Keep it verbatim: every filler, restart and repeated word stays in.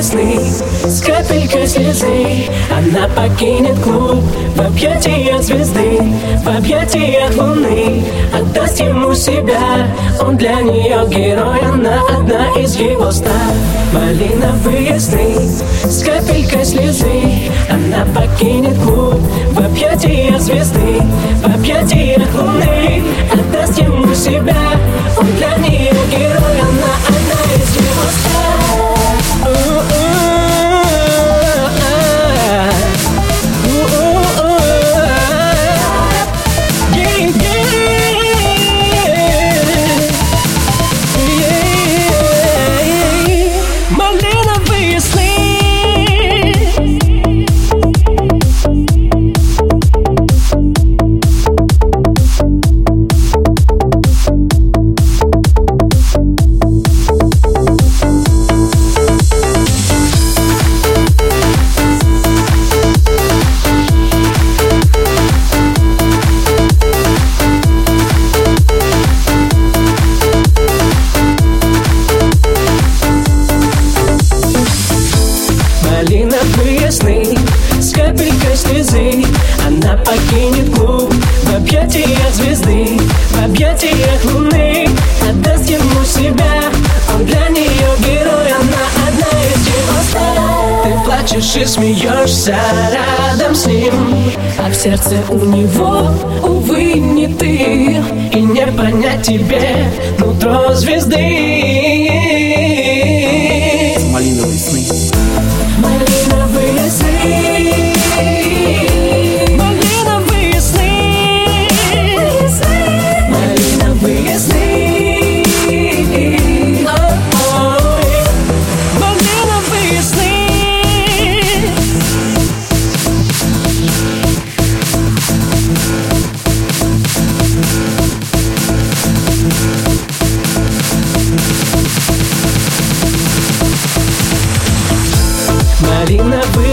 весны с капелькой слезы она покинет клуб в объятиях звезды, в объятиях луны. Отдаст ему себя, он для нее герой, она одна из его ста. Малиновые сны с капелькой слезы она покинет клуб в объятиях звезды, в объятиях луны. Отдаст ему себя, он для нее герой, она одна из его ста. Малиновые сны с капелькой слезы она покинет клуб в объятиях звезды, в объятиях луны. Отдаст ему себя, он для нее герой, она одна из его ста. Ты плачешь и смеешься рядом с ним, а в сердце у него, увы, не ты. И не понять тебе нутро звезды. Малиновые сны. Малиновые сны, малиновые сны, малиновые сны, ой, малиновые сны. Малиновые